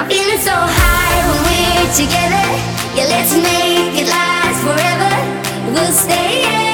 I'm feeling so high when we're together. Yeah, let's make it last forever. We'll stay